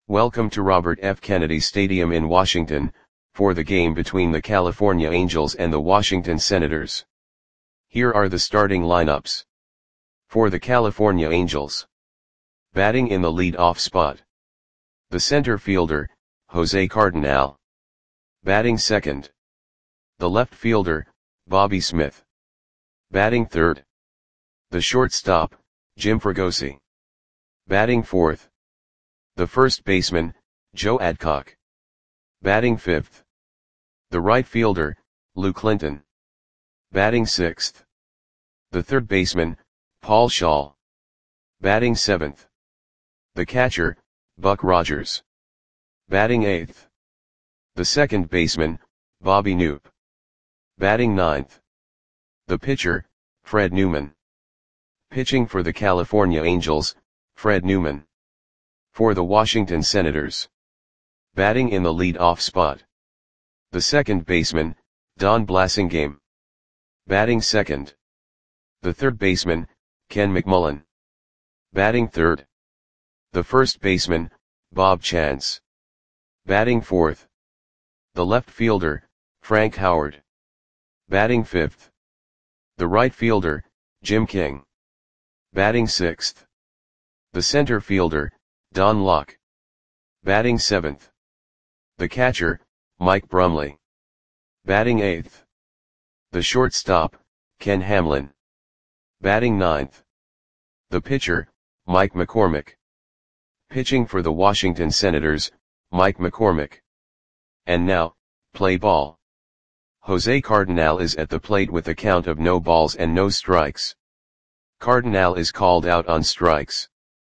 Welcome to Robert F. Kennedy Stadium in Washington, for the game between the California Angels and the Washington Senators. Here are the starting lineups. For the California Angels. Batting in the lead-off spot. The center fielder, Jose Cardenal. Batting second. The left fielder, Bobby Smith. Batting third. The shortstop, Jim Fregosi. Batting fourth. The first baseman, Joe Adcock. Batting fifth. The right fielder, Lou Clinton. Batting sixth. The third baseman, Paul Schall. Batting seventh. The catcher, Buck Rogers. Batting eighth. The second baseman, Bobby Knoop. Batting ninth. The pitcher, Fred Newman. Pitching for the California Angels, Fred Newman. For the Washington Senators. Batting in the lead-off spot. The second baseman, Don Blasingame. Batting second. The third baseman, Ken McMullen. Batting third. The first baseman, Bob Chance. Batting fourth. The left fielder, Frank Howard. Batting fifth. The right fielder, Jim King. Batting sixth. The center fielder, Don Locke. Batting seventh. The catcher, Mike Brumley. Batting eighth. The shortstop, Ken Hamlin. Batting ninth. The pitcher, Mike McCormick. Pitching for the Washington Senators, Mike McCormick. And now, play ball. Jose Cardenal is at the plate with a count of no balls and no strikes. Cardenal is called out on strikes.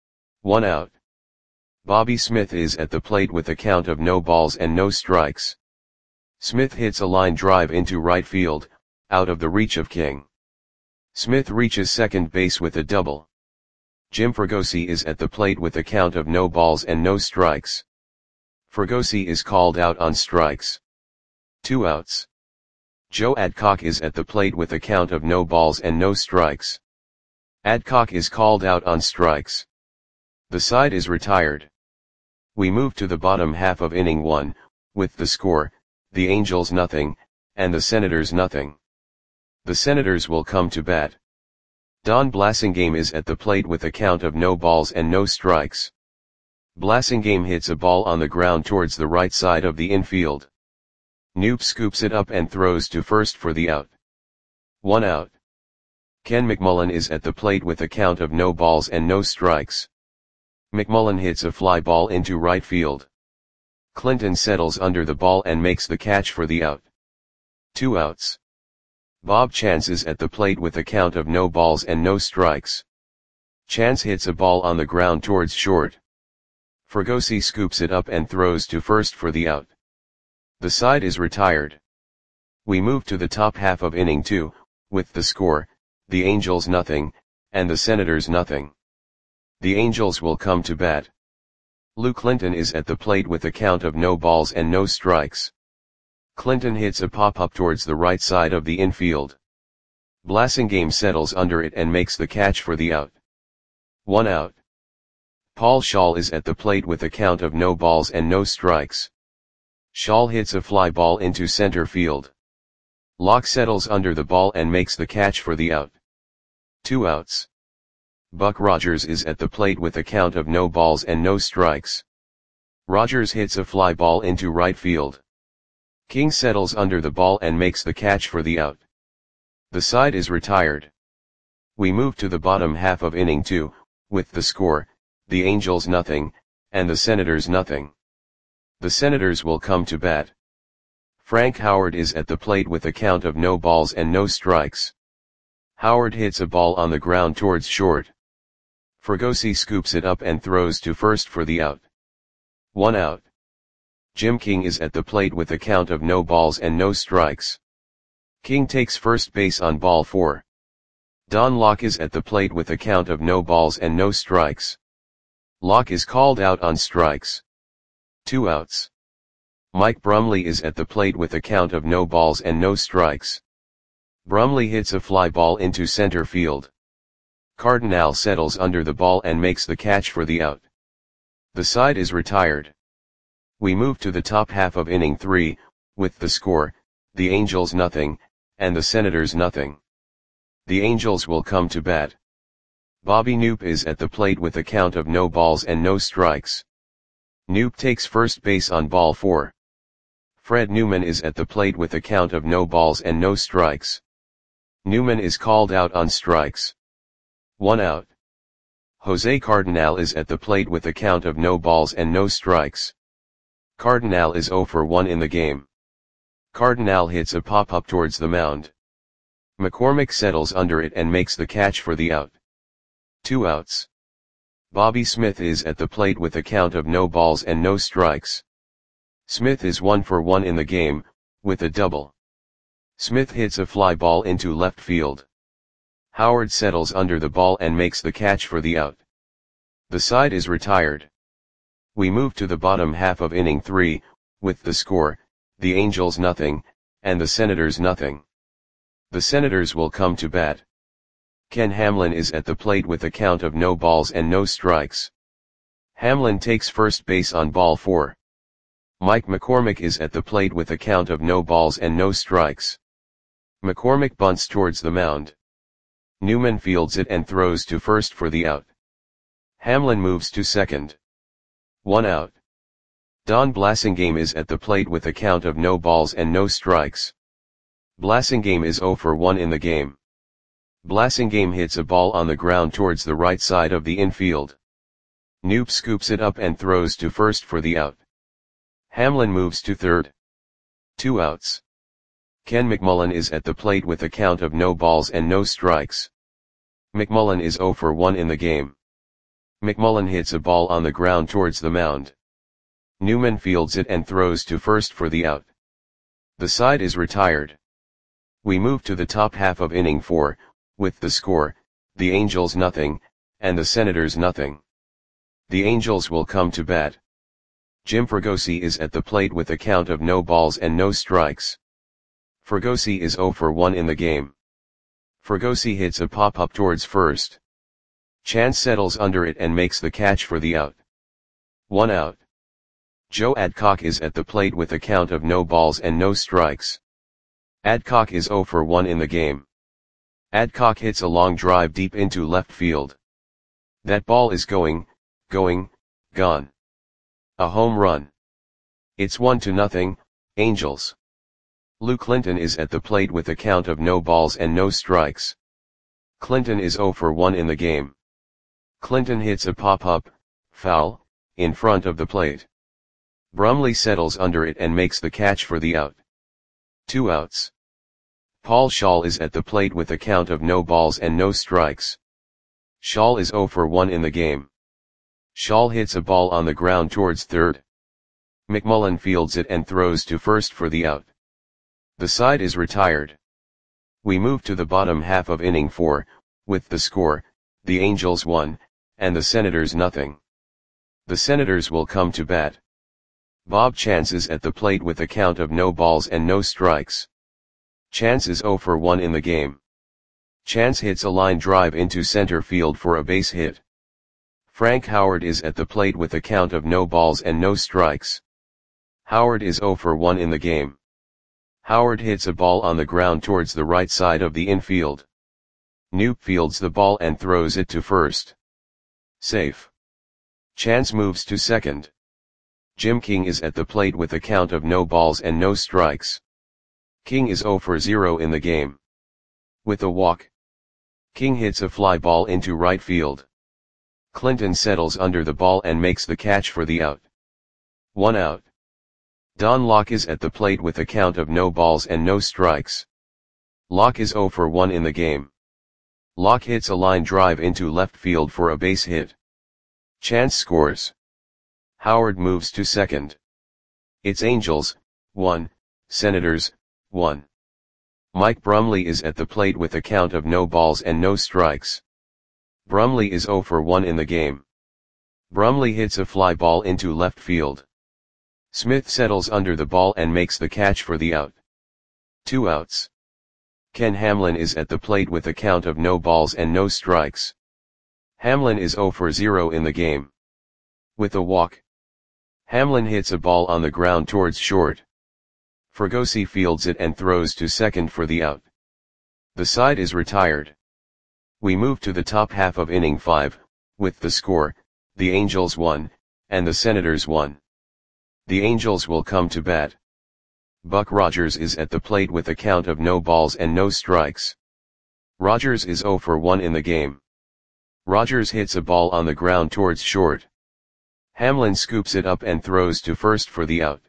1 out. Bobby Smith is at the plate with a count of no balls and no strikes. Smith hits a line drive into right field, out of the reach of King. Smith reaches second base with a double. Jim Fregosi is at the plate with a count of no balls and no strikes. Fregosi is called out on strikes. 2 outs. Joe Adcock is at the plate with a count of no balls and no strikes. Adcock is called out on strikes. The side is retired. We move to the bottom half of inning 1, with the score, the Angels nothing, and the Senators nothing. The Senators will come to bat. Don Blasingame is at the plate with a count of no balls and no strikes. Blasingame hits a ball on the ground towards the right side of the infield. Knoop scoops it up and throws to first for the out. 1 out. Ken McMullen is at the plate with a count of no balls and no strikes. McMullen hits a fly ball into right field. Clinton settles under the ball and makes the catch for the out. 2 outs. Bob Chance is at the plate with a count of no balls and no strikes. Chance hits a ball on the ground towards short. Fregosi scoops it up and throws to first for the out. The side is retired. We move to the top half of inning 2, with the score, the Angels nothing, and the Senators nothing. The Angels will come to bat. Lou Clinton is at the plate with a count of no balls and no strikes. Clinton hits a pop-up towards the right side of the infield. Blasingame settles under it and makes the catch for the out. 1 out. Paul Schall is at the plate with a count of no balls and no strikes. Schall hits a fly ball into center field. Locke settles under the ball and makes the catch for the out. 2 outs. Buck Rogers is at the plate with a count of no balls and no strikes. Rogers hits a fly ball into right field. King settles under the ball and makes the catch for the out. The side is retired. We move to the bottom half of inning 2, with the score, the Angels nothing, and the Senators nothing. The Senators will come to bat. Frank Howard is at the plate with a count of no balls and no strikes. Howard hits a ball on the ground towards short. Fregosi scoops it up and throws to first for the out. 1 out. Jim King is at the plate with a count of no balls and no strikes. King takes first base on ball 4. Don Locke is at the plate with a count of no balls and no strikes. Locke is called out on strikes. 2 outs. Mike Brumley is at the plate with a count of no balls and no strikes. Brumley hits a fly ball into center field. Cardenal settles under the ball and makes the catch for the out. The side is retired. We move to the top half of inning 3, with the score, the Angels nothing, and the Senators nothing. The Angels will come to bat. Bobby Knoop is at the plate with a count of no balls and no strikes. Knoop takes first base on ball 4. Fred Newman is at the plate with a count of no balls and no strikes. Newman is called out on strikes. 1 out. Jose Cardenal is at the plate with a count of no balls and no strikes. Cardenal is 0 for 1 in the game. Cardenal hits a pop-up towards the mound. McCormick settles under it and makes the catch for the out. 2 outs. Bobby Smith is at the plate with a count of no balls and no strikes. Smith is 1 for 1 in the game, with a double. Smith hits a fly ball into left field. Howard settles under the ball and makes the catch for the out. The side is retired. We move to the bottom half of inning 3, with the score, the Angels nothing, and the Senators nothing. The Senators will come to bat. Ken Hamlin is at the plate with a count of no balls and no strikes. Hamlin takes first base on ball 4. Mike McCormick is at the plate with a count of no balls and no strikes. McCormick bunts towards the mound. Newman fields it and throws to first for the out. Hamlin moves to second. 1 out. Don Blasingame is at the plate with a count of no balls and no strikes. Blasingame is 0 for 1 in the game. Blasingame hits a ball on the ground towards the right side of the infield. Knoop scoops it up and throws to first for the out. Hamlin moves to third. 2 outs. Ken McMullen is at the plate with a count of no balls and no strikes. McMullen is 0 for 1 in the game. McMullen hits a ball on the ground towards the mound. Newman fields it and throws to first for the out. The side is retired. We move to the top half of inning 4, with the score, the Angels nothing, and the Senators nothing. The Angels will come to bat. Jim Fregosi is at the plate with a count of no balls and no strikes. Fregosi is 0 for 1 in the game. Fregosi hits a pop-up towards first. Chance settles under it and makes the catch for the out. 1 out. Joe Adcock is at the plate with a count of no balls and no strikes. Adcock is 0 for 1 in the game. Adcock hits a long drive deep into left field. That ball is gone. A home run. It's 1-0, Angels. Lou Clinton is at the plate with a count of no balls and no strikes. Clinton is 0 for 1 in the game. Clinton hits a pop-up, foul, in front of the plate. Brumley settles under it and makes the catch for the out. 2 outs. Paul Schall is at the plate with a count of no balls and no strikes. Schall is 0 for 1 in the game. Schall hits a ball on the ground towards third. McMullen fields it and throws to first for the out. The side is retired. We move to the bottom half of inning 4, with the score, the Angels 1, and the Senators nothing. The Senators will come to bat. Bob Chance is at the plate with a count of no balls and no strikes. Chance is 0 for 1 in the game. Chance hits a line drive into center field for a base hit. Frank Howard is at the plate with a count of no balls and no strikes. Howard is 0 for 1 in the game. Howard hits a ball on the ground towards the right side of the infield. Knoop fields the ball and throws it to first. Safe. Chance moves to second. Jim King is at the plate with a count of no balls and no strikes. King is 0 for 0 in the game. With a walk. King hits a fly ball into right field. Clinton settles under the ball and makes the catch for the out. 1 out. Don Locke is at the plate with a count of no balls and no strikes. Locke is 0 for 1 in the game. Locke hits a line drive into left field for a base hit. Chance scores. Howard moves to second. It's Angels, 1, Senators, 1. Mike Brumley is at the plate with a count of no balls and no strikes. Brumley is 0 for 1 in the game. Brumley hits a fly ball into left field. Smith settles under the ball and makes the catch for the out. 2 outs. Ken Hamlin is at the plate with a count of no balls and no strikes. Hamlin is 0 for 0 in the game. With a walk. Hamlin hits a ball on the ground towards short. Fregosi fields it and throws to second for the out. The side is retired. We move to the top half of inning 5, with the score, the Angels 1, and the Senators 1. The Angels will come to bat. Buck Rogers is at the plate with a count of no balls and no strikes. Rogers is 0 for 1 in the game. Rogers hits a ball on the ground towards short. Hamlin scoops it up and throws to first for the out.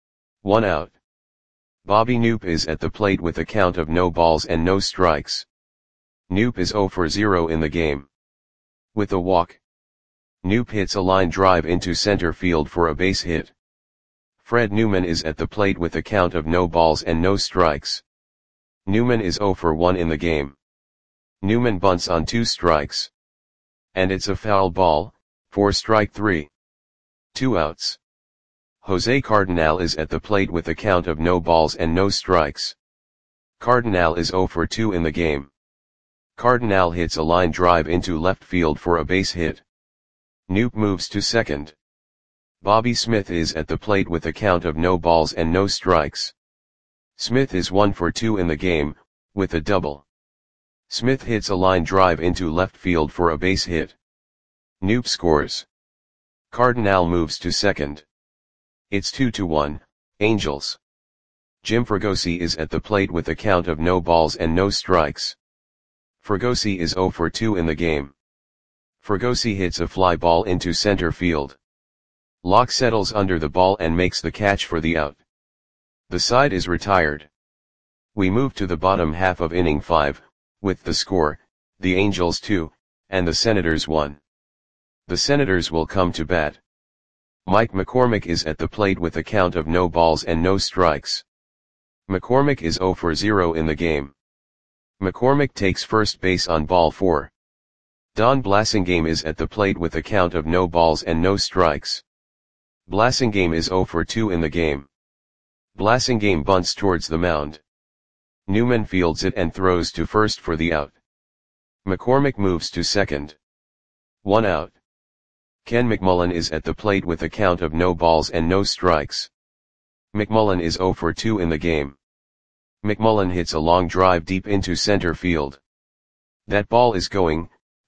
1 out. Bobby Knoop is at the plate with a count of no balls and no strikes. Knoop is 0 for 0 in the game. With a walk. Knoop hits a line drive into center field for a base hit. Fred Newman is at the plate with a count of no balls and no strikes. Newman is 0 for 1 in the game. Newman bunts on 2 strikes. And it's a foul ball, for strike 3. 2 outs. Jose Cardinal is at the plate with a count of no balls and no strikes. Cardinal is 0 for 2 in the game. Cardinal hits a line drive into left field for a base hit. Knoop moves to second. Bobby Smith is at the plate with a count of no balls and no strikes. Smith is 1 for 2 in the game, with a double. Smith hits a line drive into left field for a base hit. Knoop scores. Cardinal moves to second. It's 2-1, Angels. Jim Fregosi is at the plate with a count of no balls and no strikes. Fregosi is 0 for 2 in the game. Fregosi hits a fly ball into center field. Locke settles under the ball and makes the catch for the out. The side is retired. We move to the bottom half of inning 5, with the score, the Angels 2, and the Senators 1. The Senators will come to bat. Mike McCormick is at the plate with a count of no balls and no strikes. McCormick is 0 for 0 in the game. McCormick takes first base on ball 4. Don Blasingame is at the plate with a count of no balls and no strikes. Blasingame is 0 for 2 in the game. Blasingame bunts towards the mound. Newman fields it and throws to first for the out. McCormick moves to second. 1 out. Ken McMullen is at the plate with a count of no balls and no strikes. McMullen is 0 for 2 in the game. McMullen hits a long drive deep into center field. That ball is gone.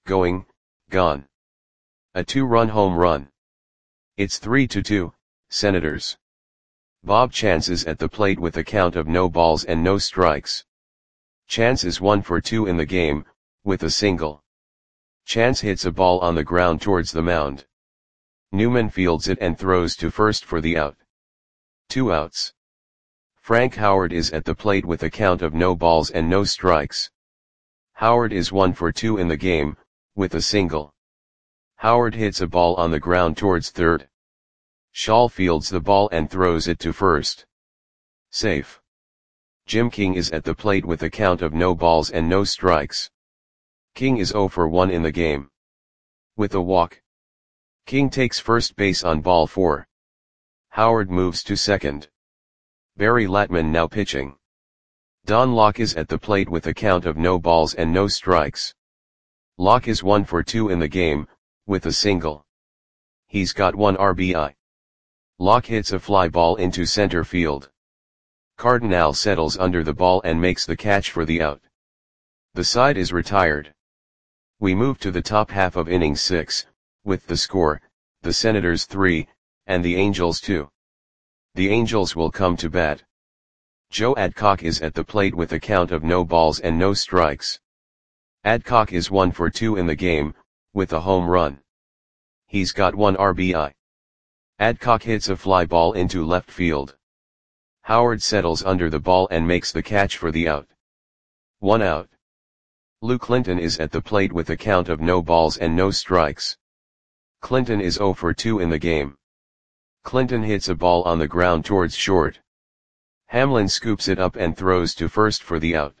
A 2-run home run. It's 3-2, Senators. Bob Chance is at the plate with a count of no balls and no strikes. Chance is 1 for 2 in the game, with a single. Chance hits a ball on the ground towards the mound. Newman fields it and throws to first for the out. 2 outs. Frank Howard is at the plate with a count of no balls and no strikes. Howard is 1 for 2 in the game, with a single. Howard hits a ball on the ground towards third. Shaw fields the ball and throws it to first. Safe. Jim King is at the plate with a count of no balls and no strikes. King is 0 for 1 in the game. With a walk. King takes first base on ball 4. Howard moves to second. Barry Latman now pitching. Don Locke is at the plate with a count of no balls and no strikes. Locke is 1 for 2 in the game, with a single. He's got 1 RBI. Locke hits a fly ball into center field. Cardinal settles under the ball and makes the catch for the out. The side is retired. We move to the top half of inning 6, with the score, the Senators 3, and the Angels 2. The Angels will come to bat. Joe Adcock is at the plate with a count of no balls and no strikes. Adcock is 1 for 2 in the game, with a home run. He's got 1 RBI. Adcock hits a fly ball into left field. Howard settles under the ball and makes the catch for the out. 1 out. Lou Clinton is at the plate with a count of no balls and no strikes. Clinton is 0 for 2 in the game. Clinton hits a ball on the ground towards short. Hamlin scoops it up and throws to first for the out.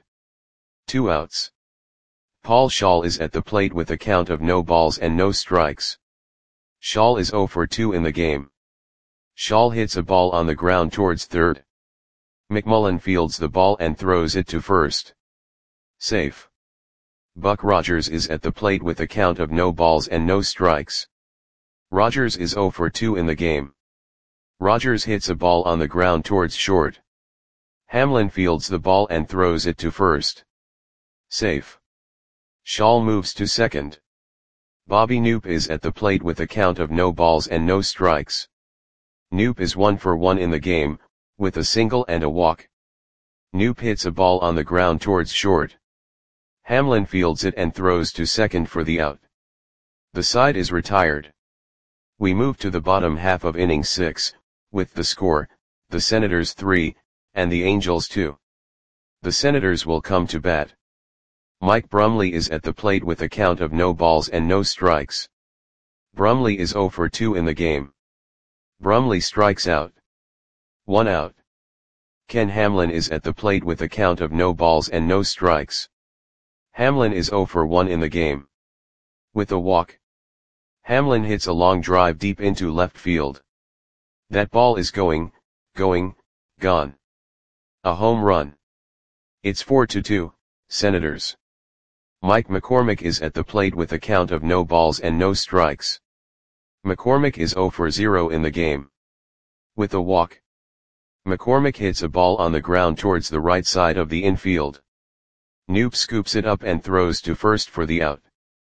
2 outs. Paul Schall is at the plate with a count of no balls and no strikes. Schall is 0 for 2 in the game. Schall hits a ball on the ground towards third. McMullen fields the ball and throws it to first. Safe. Buck Rogers is at the plate with a count of no balls and no strikes. Rogers is 0 for 2 in the game. Rogers hits a ball on the ground towards short. Hamlin fields the ball and throws it to first. Safe. Shaw moves to second. Bobby Knoop is at the plate with a count of no balls and no strikes. Knoop is 1 for 1 in the game, with a single and a walk. Knoop hits a ball on the ground towards short. Hamlin fields it and throws to second for the out. The side is retired. We move to the bottom half of inning 6, with the score, the Senators 3, and the Angels 2. The Senators will come to bat. Mike Brumley is at the plate with a count of no balls and no strikes. Brumley is 0 for 2 in the game. Brumley strikes out. 1 out. Ken Hamlin is at the plate with a count of no balls and no strikes. Hamlin is 0 for 1 in the game. With a walk. Hamlin hits a long drive deep into left field. That ball is going, gone. A home run. It's 4-2, Senators. Mike McCormick is at the plate with a count of no balls and no strikes. McCormick is 0 for 0 in the game. With a walk. McCormick hits a ball on the ground towards the right side of the infield. Knoop scoops it up and throws to first for the out.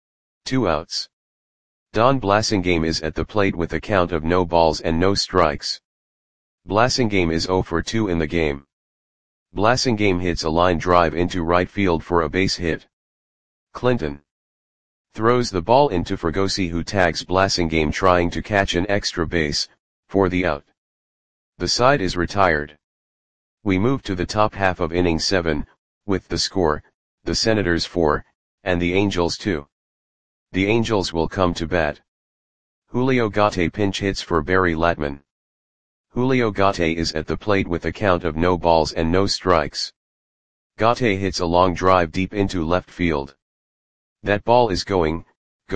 2 outs. Don Blasingame is at the plate with a count of no balls and no strikes. Blasingame is 0 for 2 in the game. Blasingame hits a line drive into right field for a base hit. Clinton throws the ball into Fregosi, who tags Blasingame trying to catch an extra base, for the out. The side is retired. We move to the top half of inning 7, with the score, the Senators 4, and the Angels 2. The Angels will come to bat. Julio Gate pinch hits for Barry Latman. Julio Gate is at the plate with a count of no balls and no strikes. Gate hits a long drive deep into left field. That ball is going,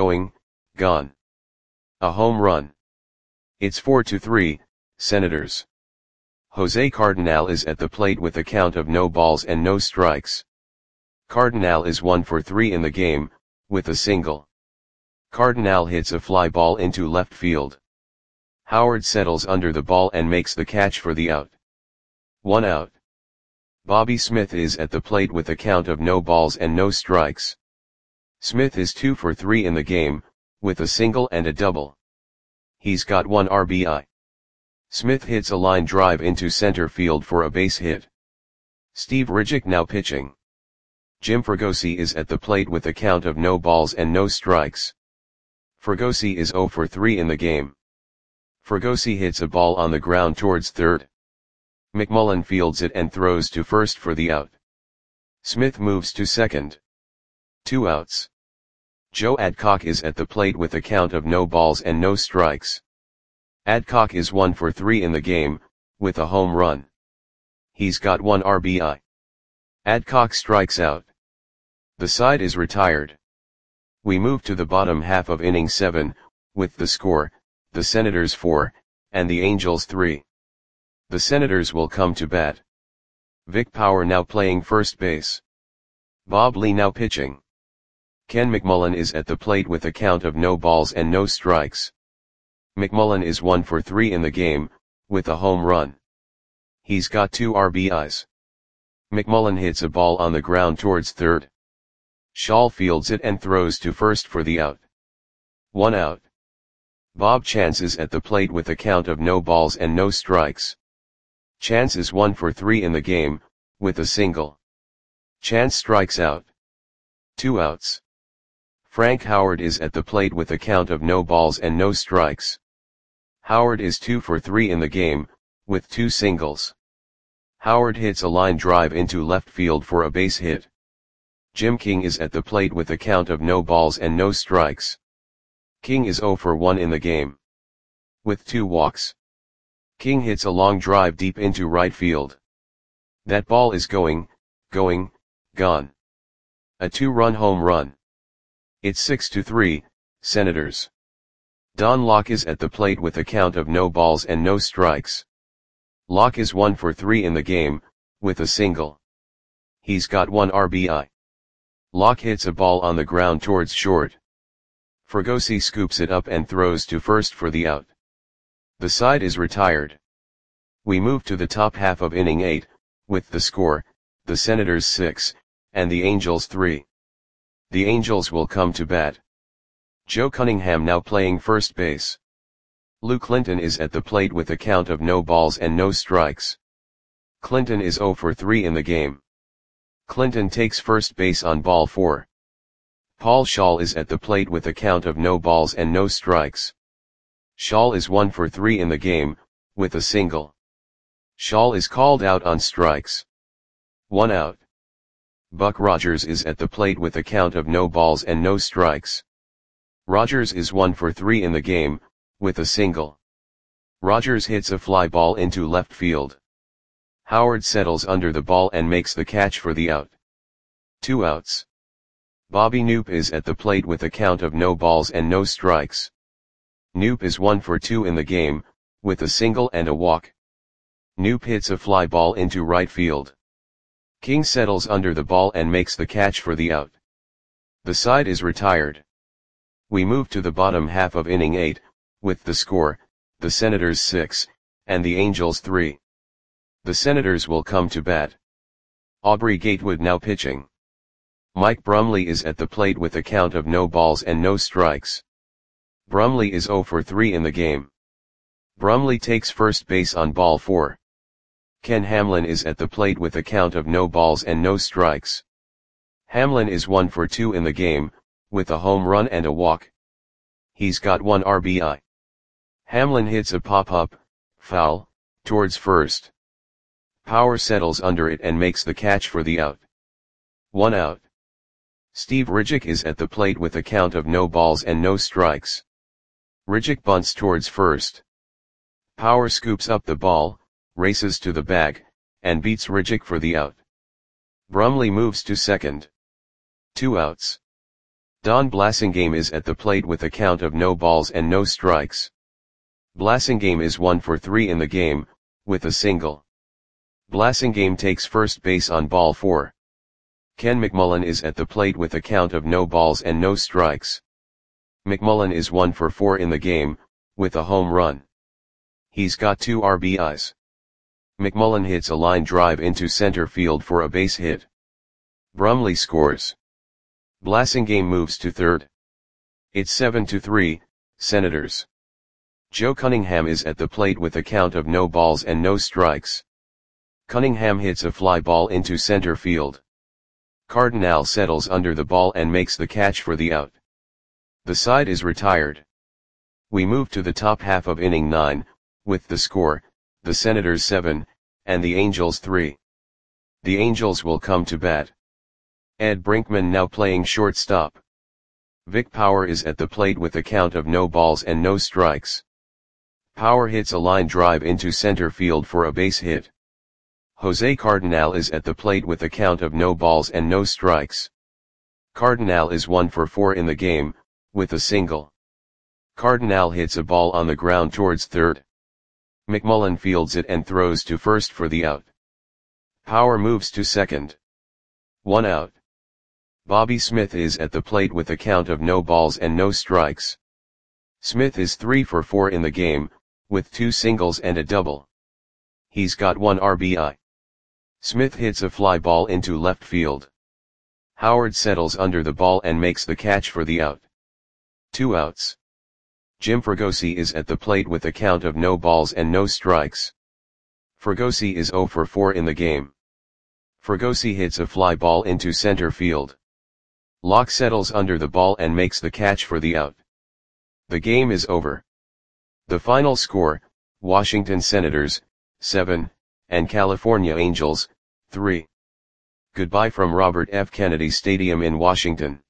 gone. A home run. It's 4-3, Senators. Jose Cardinal is at the plate with a count of no balls and no strikes. Cardinal is 1 for 3 in the game, with a single. Cardinal hits a fly ball into left field. Howard settles under the ball and makes the catch for the out. 1 out. Bobby Smith is at the plate with a count of no balls and no strikes. Smith is 2 for 3 in the game, with a single and a double. He's got 1 RBI. Smith hits a line drive into center field for a base hit. Steve Ridgick now pitching. Jim Fregosi is at the plate with a count of no balls and no strikes. Fregosi is 0 for 3 in the game. Fregosi hits a ball on the ground towards third. McMullen fields it and throws to first for the out. Smith moves to second. 2 outs. Joe Adcock is at the plate with a count of no balls and no strikes. Adcock is 1 for 3 in the game, with a home run. He's got 1 RBI. Adcock strikes out. The side is retired. We move to the bottom half of inning 7, with the score, the Senators 4, and the Angels 3. The Senators will come to bat. Vic Power now playing first base. Bob Lee now pitching. Ken McMullen is at the plate with a count of no balls and no strikes. McMullen is 1 for 3 in the game, with a home run. He's got 2 RBIs. McMullen hits a ball on the ground towards third. Shaw fields it and throws to first for the out. 1 out. Bob Chance is at the plate with a count of no balls and no strikes. Chance is 1 for 3 in the game, with a single. Chance strikes out. 2 outs. Frank Howard is at the plate with a count of no balls and no strikes. Howard is 2 for 3 in the game, with 2 singles. Howard hits a line drive into left field for a base hit. Jim King is at the plate with a count of no balls and no strikes. King is 0 for 1 in the game. With 2 walks. King hits a long drive deep into right field. That ball is going, gone. A 2-run home run. It's 6-3, Senators. Don Locke is at the plate with a count of no balls and no strikes. Locke is 1 for 3 in the game, with a single. He's got 1 RBI. Locke hits a ball on the ground towards short. Fregosi scoops it up and throws to first for the out. The side is retired. We move to the top half of inning 8, with the score, the Senators 6, and the Angels 3. The Angels will come to bat. Joe Cunningham now playing first base. Lou Clinton is at the plate with a count of no balls and no strikes. Clinton is 0 for 3 in the game. Clinton takes first base on ball 4. Paul Schaal is at the plate with a count of no balls and no strikes. Schaal is 1 for 3 in the game, with a single. Schaal is called out on strikes. 1 out. Buck Rogers is at the plate with a count of no balls and no strikes. Rogers is 1 for 3 in the game, with a single. Rogers hits a fly ball into left field. Howard settles under the ball and makes the catch for the out. 2 outs. Bobby Knoop is at the plate with a count of no balls and no strikes. Knoop is 1 for 2 in the game, with a single and a walk. Knoop hits a fly ball into right field. King settles under the ball and makes the catch for the out. The side is retired. We move to the bottom half of inning 8, with the score, the Senators 6, and the Angels 3. The Senators will come to bat. Aubrey Gatewood now pitching. Mike Brumley is at the plate with a count of no balls and no strikes. Brumley is 0 for 3 in the game. Brumley takes first base on ball 4. Ken Hamlin is at the plate with a count of no balls and no strikes. Hamlin is 1 for 2 in the game, with a home run and a walk. He's got 1 RBI. Hamlin hits a pop-up, foul, towards first. Power settles under it and makes the catch for the out. 1 out. Steve Ridgick is at the plate with a count of no balls and no strikes. Ridgick bunts towards first. Power scoops up the ball, races to the bag, and beats Ridgick for the out. Brumley moves to second. 2 outs. Don Blasingame is at the plate with a count of no balls and no strikes. Blasingame is 1 for 3 in the game, with a single. Blasingame takes first base on ball 4. Ken McMullen is at the plate with a count of no balls and no strikes. McMullen is 1 for 4 in the game, with a home run. He's got 2 RBIs. McMullen hits a line drive into center field for a base hit. Brumley scores. Blasingame moves to third. It's 7-3, Senators. Joe Cunningham is at the plate with a count of no balls and no strikes. Cunningham hits a fly ball into center field. Cardinal settles under the ball and makes the catch for the out. The side is retired. We move to the top half of inning 9, with the score, the Senators 7, and the Angels 3. The Angels will come to bat. Ed Brinkman now playing shortstop. Vic Power is at the plate with a count of no balls and no strikes. Power hits a line drive into center field for a base hit. Jose Cardinal is at the plate with a count of no balls and no strikes. Cardinal is 1 for 4 in the game, with a single. Cardinal hits a ball on the ground towards third. McMullen fields it and throws to first for the out. Power moves to second. 1 out. Bobby Smith is at the plate with a count of no balls and no strikes. Smith is 3 for 4 in the game, with 2 singles and a double. He's got 1 RBI. Smith hits a fly ball into left field. Howard settles under the ball and makes the catch for the out. 2 outs. Jim Fregosi is at the plate with a count of no balls and no strikes. Fregosi is 0 for 4 in the game. Fregosi hits a fly ball into center field. Locke settles under the ball and makes the catch for the out. The game is over. The final score, Washington Senators, 7, and California Angels, 3. Goodbye from Robert F. Kennedy Stadium in Washington.